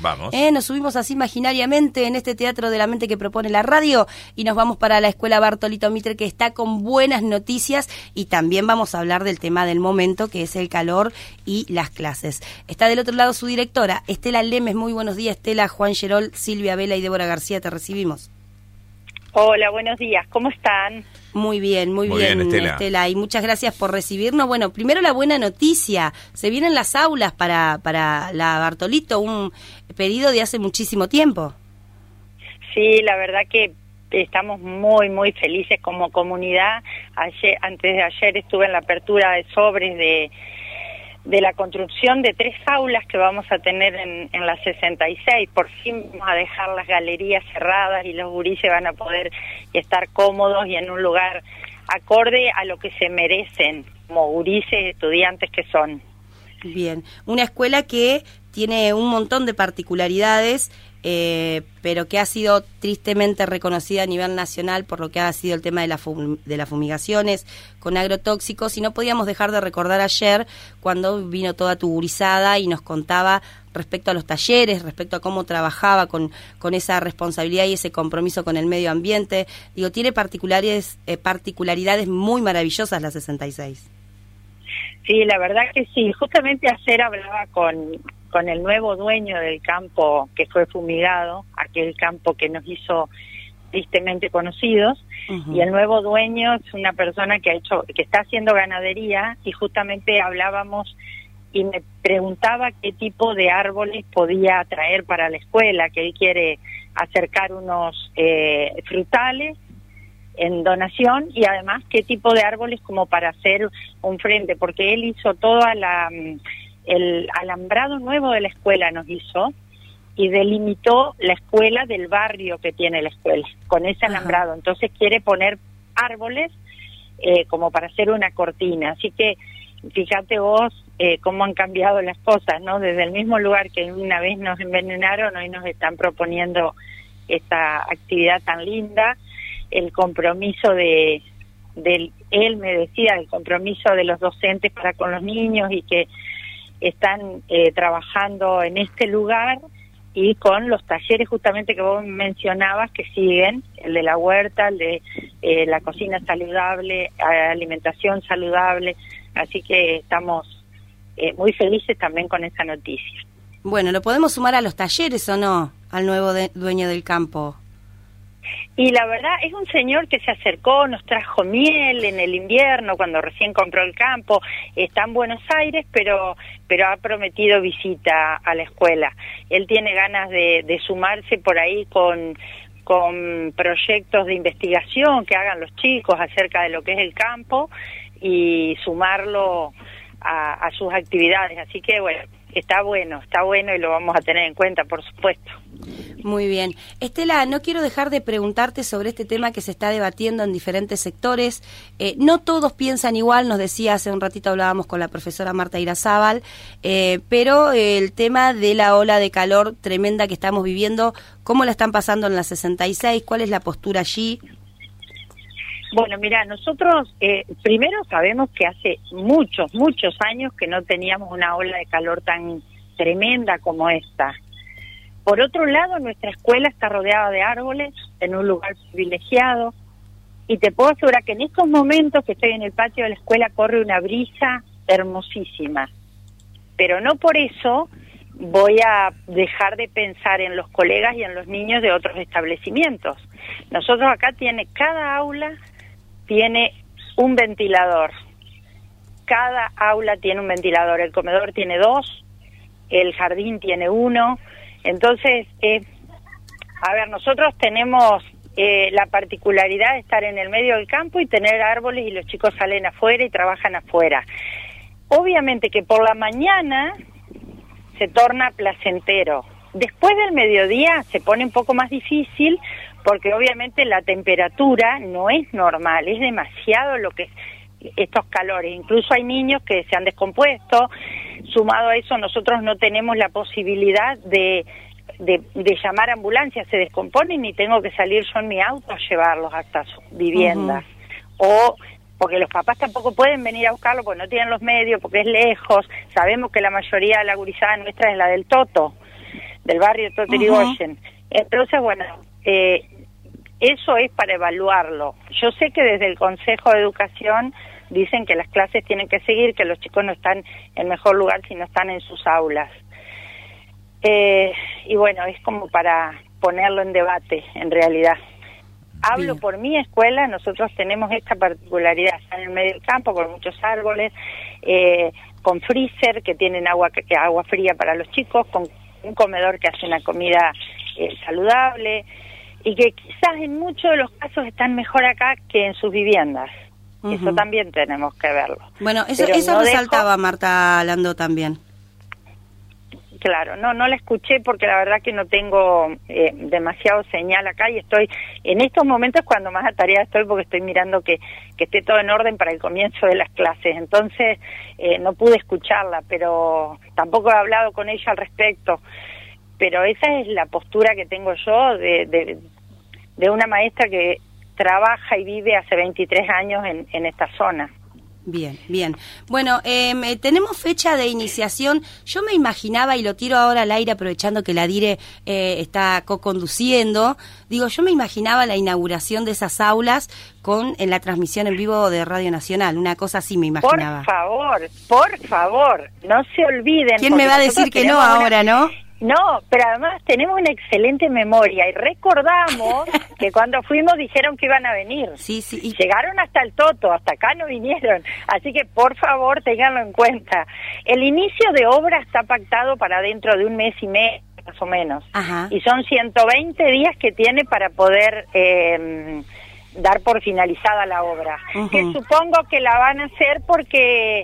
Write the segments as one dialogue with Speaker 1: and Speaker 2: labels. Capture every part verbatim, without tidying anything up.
Speaker 1: Vamos.
Speaker 2: Eh, nos subimos así imaginariamente en este teatro de la mente que propone la radio y nos vamos para la Escuela Bartolito Mitre, que está con buenas noticias, y también vamos a hablar del tema del momento, que es el calor y las clases. Está del otro lado su directora, Estela Lemes. Muy buenos días, Estela. Juan Gerol, Silvia Vela y Débora García, te recibimos.
Speaker 3: Hola, buenos días, ¿cómo están?
Speaker 2: Muy bien, muy,
Speaker 1: muy
Speaker 2: bien,
Speaker 1: bien Estela.
Speaker 2: Estela, y muchas gracias por recibirnos. Bueno, primero la buena noticia, se vienen las aulas para, para la Bartolito, un pedido de hace muchísimo tiempo.
Speaker 3: Sí, la verdad que estamos muy, muy felices como comunidad. Ayer, antes de ayer estuve en la apertura de sobres de, de la construcción de tres aulas que vamos a tener en, en la sesenta y seis. Por fin vamos a dejar las galerías cerradas y los gurises van a poder estar cómodos y en un lugar acorde a lo que se merecen como gurises estudiantes que son.
Speaker 2: Bien, una escuela que tiene un montón de particularidades, eh, pero que ha sido tristemente reconocida a nivel nacional por lo que ha sido el tema de, la fum de las fumigaciones con agrotóxicos, y no podíamos dejar de recordar ayer cuando vino toda tu gurizada y nos contaba respecto a los talleres, respecto a cómo trabajaba con, con esa responsabilidad y ese compromiso con el medio ambiente. Digo, tiene particularidades, eh, particularidades muy maravillosas la sesenta y seis.
Speaker 3: Sí, la verdad que sí. Justamente ayer hablaba con, con el nuevo dueño del campo que fue fumigado, aquel campo que nos hizo tristemente conocidos, uh-huh. Y el nuevo dueño es una persona que ha hecho, que está haciendo ganadería, y justamente hablábamos y me preguntaba qué tipo de árboles podía traer para la escuela, que él quiere acercar unos eh, frutales en donación, y además qué tipo de árboles como para hacer un frente, porque él hizo todo la, el alambrado nuevo de la escuela, nos hizo, y delimitó la escuela del barrio que tiene la escuela, con ese alambrado. Ajá. Entonces quiere poner árboles eh, como para hacer una cortina, así que fíjate vos eh, cómo han cambiado las cosas, ¿no? Desde el mismo lugar que una vez nos envenenaron, hoy nos están proponiendo esta actividad tan linda. El compromiso de, de, él me decía, el compromiso de los docentes para con los niños, y que están eh, trabajando en este lugar, y con los talleres justamente que vos mencionabas que siguen, el de la huerta, el de eh, la cocina saludable, alimentación saludable, así que estamos eh, muy felices también con esa noticia.
Speaker 2: Bueno, ¿lo podemos sumar a los talleres o no, al nuevo de, dueño del campo?
Speaker 3: Y la verdad es un señor que se acercó, nos trajo miel en el invierno cuando recién compró el campo, está en Buenos Aires, pero pero ha prometido visita a la escuela. Él tiene ganas de, de sumarse por ahí con, con proyectos de investigación que hagan los chicos acerca de lo que es el campo y sumarlo a, a sus actividades. Así que bueno, está bueno, está bueno y lo vamos a tener en cuenta, por supuesto.
Speaker 2: Muy bien. Estela, no quiero dejar de preguntarte sobre este tema que se está debatiendo en diferentes sectores. Eh, no todos piensan igual, nos decía hace un ratito, hablábamos con la profesora Marta Irazábal, eh, pero el tema de la ola de calor tremenda que estamos viviendo, ¿cómo la están pasando en la sesenta y seis? ¿Cuál es la postura allí?
Speaker 3: Bueno, mira, nosotros eh, primero sabemos que hace muchos, muchos años que no teníamos una ola de calor tan tremenda como esta. Por otro lado, nuestra escuela está rodeada de árboles, en un lugar privilegiado, y te puedo asegurar que en estos momentos que estoy en el patio de la escuela corre una brisa hermosísima. Pero no por eso voy a dejar de pensar en los colegas y en los niños de otros establecimientos. Nosotros acá tiene, cada aula tiene un ventilador. Cada aula tiene un ventilador. El comedor tiene dos, el jardín tiene uno. Entonces, eh, a ver, nosotros tenemos eh, la particularidad de estar en el medio del campo y tener árboles, y los chicos salen afuera y trabajan afuera. Obviamente que por la mañana se torna placentero. Después del mediodía se pone un poco más difícil, porque obviamente la temperatura no es normal, es demasiado lo que estos calores. Incluso hay niños que se han descompuesto. Sumado a eso, nosotros no tenemos la posibilidad de, de, de llamar a ambulancia, se descomponen y tengo que salir yo en mi auto a llevarlos hasta sus viviendas. Uh-huh. O porque los papás tampoco pueden venir a buscarlo porque no tienen los medios, porque es lejos. Sabemos que la mayoría de la gurizada nuestra es la del Toto. del barrio Toterigoyen. Uh-huh. Entonces, bueno, eh, eso es para evaluarlo. Yo sé que desde el Consejo de Educación dicen que las clases tienen que seguir, que los chicos no están en mejor lugar si no están en sus aulas. Eh, y bueno, es como para ponerlo en debate, en realidad. Hablo Bien. Por mi escuela, nosotros tenemos esta particularidad, está en el medio del campo, con muchos árboles, eh, con freezer, que tienen agua, que, agua fría para los chicos, con un comedor que hace una comida eh, saludable, y que quizás en muchos de los casos están mejor acá que en sus viviendas. Uh-huh. Eso también tenemos que verlo.
Speaker 2: Bueno, eso, eso no resaltaba dejo... Marta Lando también.
Speaker 3: Claro, no no la escuché porque la verdad que no tengo eh, demasiado señal acá y estoy, en estos momentos cuando más atareada estoy porque estoy mirando que, que esté todo en orden para el comienzo de las clases, entonces eh, no pude escucharla, pero tampoco he hablado con ella al respecto, pero esa es la postura que tengo yo de, de, de una maestra que trabaja y vive hace veintitrés años en, en esta zona.
Speaker 2: Bien, bien. Bueno, eh, tenemos fecha de iniciación. Yo me imaginaba, y lo tiro ahora al aire aprovechando que la Dire eh, está co-conduciendo, digo, yo me imaginaba la inauguración de esas aulas con en la transmisión en vivo de Radio Nacional, una cosa así me imaginaba.
Speaker 3: Por favor, por favor, no se olviden.
Speaker 2: ¿Quién me va a decir que no ahora,
Speaker 3: una...
Speaker 2: no?
Speaker 3: No, pero además tenemos una excelente memoria y recordamos que cuando fuimos dijeron que iban a venir.
Speaker 2: Sí, sí. Y...
Speaker 3: Llegaron hasta el Toto, hasta acá no vinieron. Así que por favor ténganlo en cuenta. El inicio de obra está pactado para dentro de un mes y medio, más o menos.
Speaker 2: Ajá.
Speaker 3: Y son ciento veinte días que tiene para poder eh, dar por finalizada la obra. Uh-huh. Que supongo que la van a hacer porque...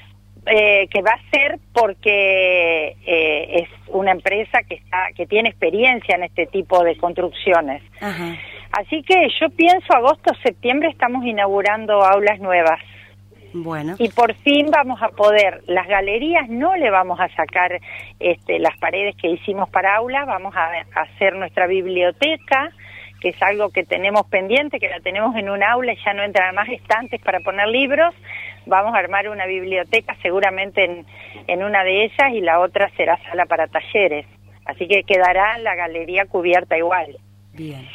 Speaker 3: Eh, que va a ser porque eh, es una empresa que está que tiene experiencia en este tipo de construcciones.
Speaker 2: Ajá.
Speaker 3: Así que yo pienso agosto, septiembre estamos inaugurando aulas nuevas.
Speaker 2: Bueno.
Speaker 3: Y por fin vamos a poder, las galerías no le vamos a sacar este, las paredes que hicimos para aulas, vamos a, a hacer nuestra biblioteca, que es algo que tenemos pendiente, que la tenemos en un aula y ya no entran más estantes para poner libros. Vamos a armar una biblioteca seguramente en, en una de ellas y la otra será sala para talleres. Así que quedará la galería cubierta igual.
Speaker 1: Bien.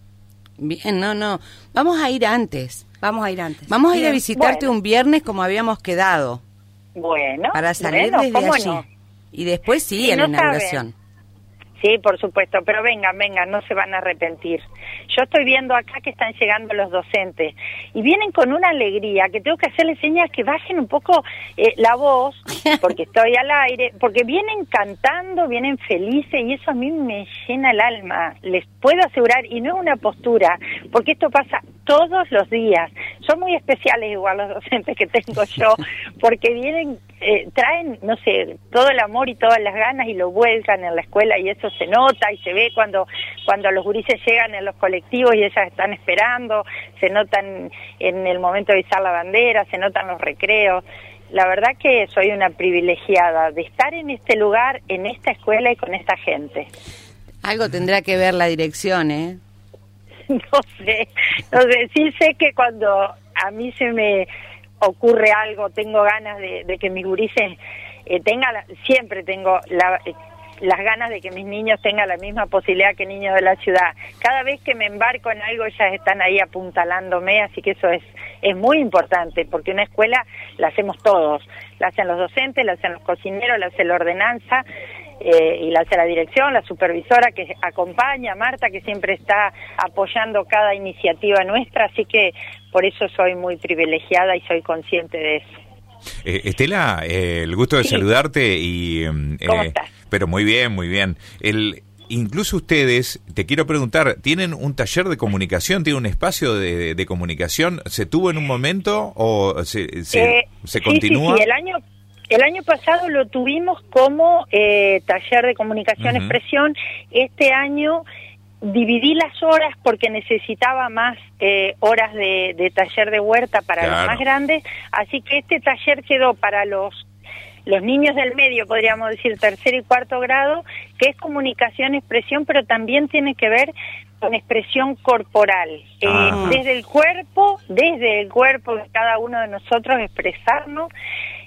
Speaker 1: Bien, no, no. Vamos a ir antes.
Speaker 2: Vamos a ir antes.
Speaker 1: Vamos a ir
Speaker 3: Bien.
Speaker 1: a visitarte
Speaker 3: Bueno.
Speaker 1: un viernes como habíamos quedado.
Speaker 3: Bueno.
Speaker 1: Para salir
Speaker 3: bueno,
Speaker 1: desde
Speaker 3: ¿cómo
Speaker 1: allí.
Speaker 3: no?
Speaker 1: Y después sí,
Speaker 3: Sí,
Speaker 1: a la
Speaker 3: no
Speaker 1: inauguración.
Speaker 3: saben. Sí, por supuesto, pero vengan, vengan, no se van a arrepentir. Yo estoy viendo acá que están llegando los docentes y vienen con una alegría que tengo que hacerles señas que bajen un poco eh, la voz, porque estoy al aire, porque vienen cantando, vienen felices y eso a mí me llena el alma, les puedo asegurar, y no es una postura, porque esto pasa todos los días. Son muy especiales igual los docentes que tengo yo, porque vienen, eh, traen, no sé, todo el amor y todas las ganas y lo vuelcan en la escuela y eso se nota y se ve cuando cuando los gurises llegan en los colectivos y ellas están esperando, se notan en el momento de izar la bandera, se notan los recreos. La verdad que soy una privilegiada de estar en este lugar, en esta escuela y con esta gente.
Speaker 1: Algo tendrá que ver la dirección, ¿eh?
Speaker 3: No sé, no sé, sí sé que cuando a mí se me ocurre algo, tengo ganas de, de que mis gurises eh, tengan, la, siempre tengo la... Eh, las ganas de que mis niños tengan la misma posibilidad que niños de la ciudad. Cada vez que me embarco en algo, ellas están ahí apuntalándome, así que eso es es muy importante, porque una escuela la hacemos todos. La hacen los docentes, la hacen los cocineros, la hace la ordenanza, eh, y la hace la dirección, la supervisora que acompaña, Marta, que siempre está apoyando cada iniciativa nuestra, así que por eso soy muy privilegiada y soy consciente de eso.
Speaker 4: Eh, Estela, eh, el gusto de sí. saludarte y... Eh,
Speaker 3: ¿Cómo estás?
Speaker 4: Pero muy bien, muy bien. El, incluso ustedes, te quiero preguntar, ¿tienen un taller de comunicación, tienen un espacio de, de comunicación? ¿Se tuvo en un momento o se, se,
Speaker 3: eh,
Speaker 4: se
Speaker 3: sí,
Speaker 4: continúa?
Speaker 3: Sí, sí, el año... El año pasado lo tuvimos como eh, taller de comunicación uh-huh. expresión. Este año dividí las horas porque necesitaba más eh, horas de, de taller de huerta para claro. los más grandes. Así que este taller quedó para los los niños del medio, podríamos decir, tercer y cuarto grado, que es comunicación expresión, pero también tiene que ver con expresión corporal. Eh, desde el cuerpo, desde el cuerpo de cada uno de nosotros expresarnos.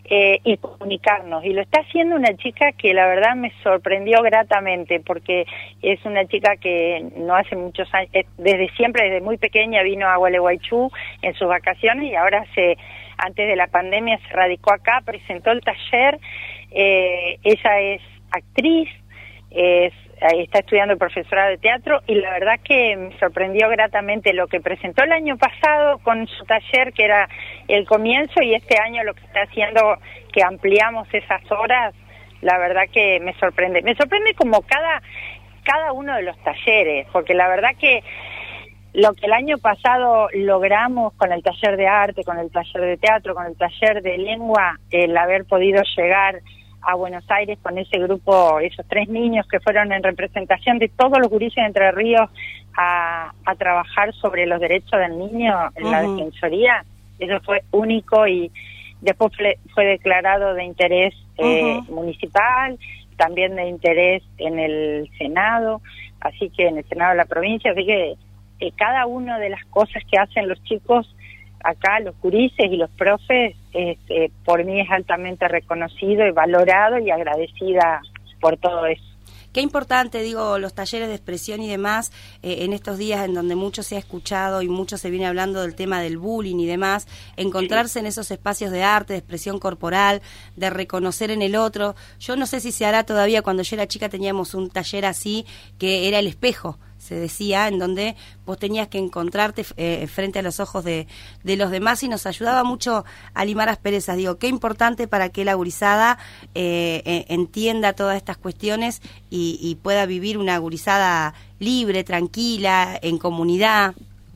Speaker 3: eh, y comunicarnos. Y lo está haciendo una chica que la verdad me sorprendió gratamente, porque es una chica que no hace muchos años, desde siempre, desde muy pequeña vino a Gualeguaychú en sus vacaciones y ahora se, antes de la pandemia se radicó acá, presentó el taller. Eh, ella es actriz, es, está estudiando el profesorado de teatro y la verdad que me sorprendió gratamente lo que presentó el año pasado con su taller, que era el comienzo, y este año lo que está haciendo, que ampliamos esas horas, la verdad que me sorprende. Me sorprende como cada, cada uno de los talleres, porque la verdad que lo que el año pasado logramos con el taller de arte, con el taller de teatro, con el taller de lengua, el haber podido llegar a Buenos Aires con ese grupo, esos tres niños que fueron en representación de todos los gurises de Entre Ríos a, a trabajar sobre los derechos del niño en uh-huh. la defensoría, eso fue único y después fue, fue declarado de interés eh, uh-huh. municipal, también de interés en el Senado, así que en el Senado de la provincia, así que eh, cada una de las cosas que hacen los chicos acá, los gurises y los profes, este, por mí es altamente reconocido y valorado y agradecida por todo eso.
Speaker 2: Qué importante, digo, los talleres de expresión y demás, eh, en estos días en donde mucho se ha escuchado y mucho se viene hablando del tema del bullying y demás, encontrarse sí. en esos espacios de arte, de expresión corporal, de reconocer en el otro. Yo no sé si se hará todavía, cuando yo era chica teníamos un taller así, que era el espejo, se decía, en donde vos tenías que encontrarte eh, frente a los ojos de, de los demás, y nos ayudaba mucho a limar asperezas. Digo, qué importante para que la gurizada eh, eh, entienda todas estas cuestiones y, y pueda vivir una gurizada libre, tranquila, en comunidad.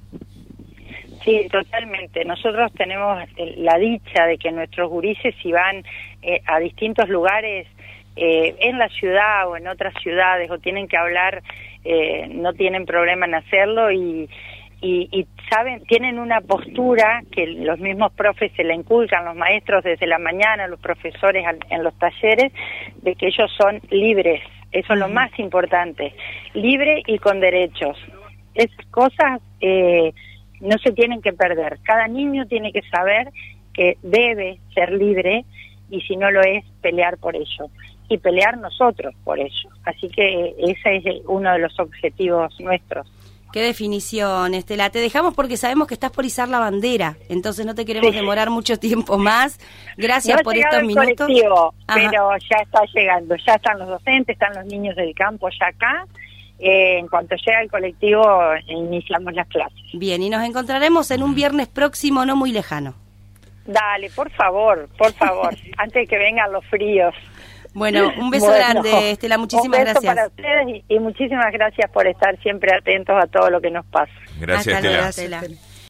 Speaker 3: Sí, totalmente. Nosotros tenemos la dicha de que nuestros gurises, si van eh, a distintos lugares eh, en la ciudad o en otras ciudades, o tienen que hablar, eh, no tienen problema en hacerlo, y, y, y saben, tienen una postura que los mismos profes se la inculcan, los maestros desde la mañana, los profesores al, en los talleres, de que ellos son libres. Eso es lo más importante, libre y con derechos. Esas cosas eh, no se tienen que perder. Cada niño tiene que saber que debe ser libre, y si no lo es, pelear por ello. Y pelear nosotros por ello. Así que ese es uno de los objetivos nuestros.
Speaker 2: Qué definición, Estela. Te dejamos porque sabemos que estás por izar la bandera, entonces no te queremos sí. demorar mucho tiempo más. Gracias
Speaker 3: no
Speaker 2: por estos minutos.
Speaker 3: Colectivo, pero ya está llegando, ya están los docentes, están los niños del campo ya acá. Eh, en cuanto llega el colectivo, iniciamos las clases.
Speaker 2: Bien, y nos encontraremos en un viernes próximo, no muy lejano.
Speaker 3: Dale, por favor, por favor, antes de que vengan los fríos.
Speaker 2: Bueno, un beso bueno, grande, Estela, muchísimas
Speaker 3: un beso
Speaker 2: gracias.
Speaker 3: para ustedes y, y muchísimas gracias por estar siempre atentos a todo lo que nos pasa.
Speaker 4: Gracias,
Speaker 2: Hasta
Speaker 4: Estela.
Speaker 2: luego, Estela.